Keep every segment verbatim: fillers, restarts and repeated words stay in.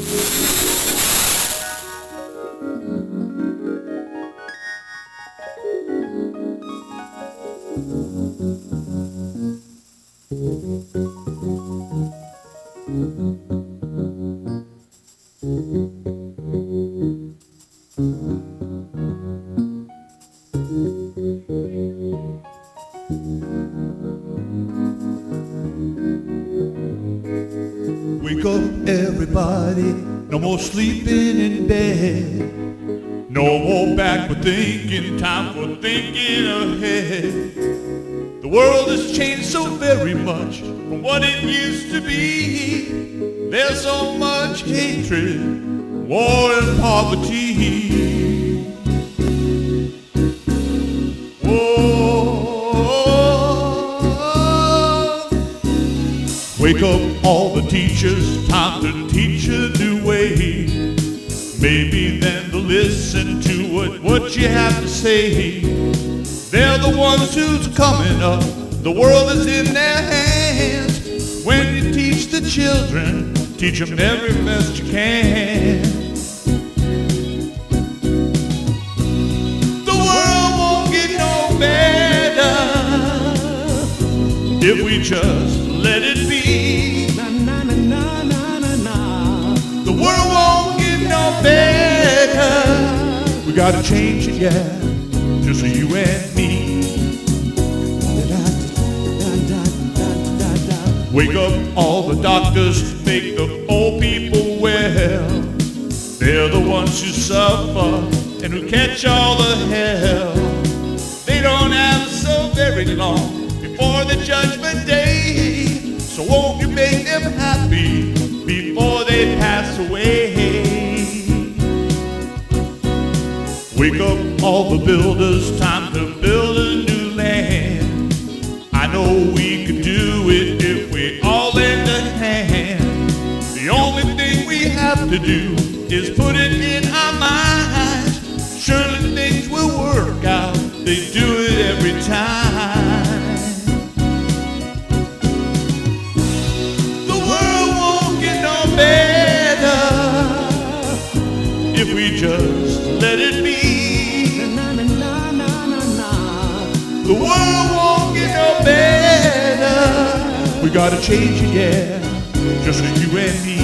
Wake up, everybody, no more sleeping in bed. No more backward thinking, time for thinking ahead. The world has changed so very much from what it used to be. There's so much hatred, war and poverty. Whoa. Wake up all the teachers, time to teach a new way. Maybe then they'll listen to what, what you have to say. They're the ones who's coming up, the world is in their hands. When you teach the children, teach them every best you can. The world won't get no better if we just let it be. Na, na, na, na, na, na, na. The world won't get no better. We gotta change it, yeah, just for you and me. Wake up all the doctors, make the old people well. They're the ones who suffer and who catch all the hell. They don't have so very long before the judgment day. So won't you make them happy before they pass away? Wake up all the builders, time to build a new land. I know we can do it if we all lend a hand. The only thing we have to do is put it in our minds. Surely things will work out, they do it every time. The world won't get no better if we just let it be. The world won't get no better. We gotta change it, yeah, just for you and me.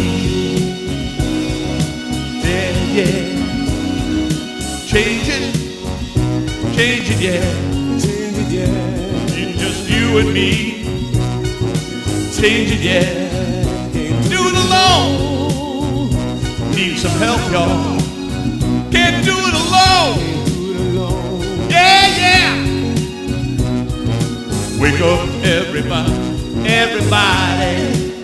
Yeah, yeah. Change it, change it, yeah. Change it, yeah. You, just you and me. Change it, yeah. Can't do it alone. Need some help, y'all. Can't do it alone. Yeah, yeah. Wake up, everybody, everybody.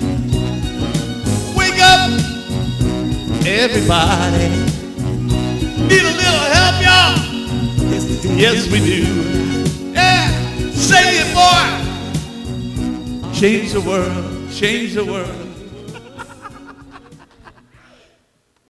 Wake up, everybody. Need a little help, y'all? Yes, we do. Yes, we do. Yeah, say it, boy. Change the world, change the world.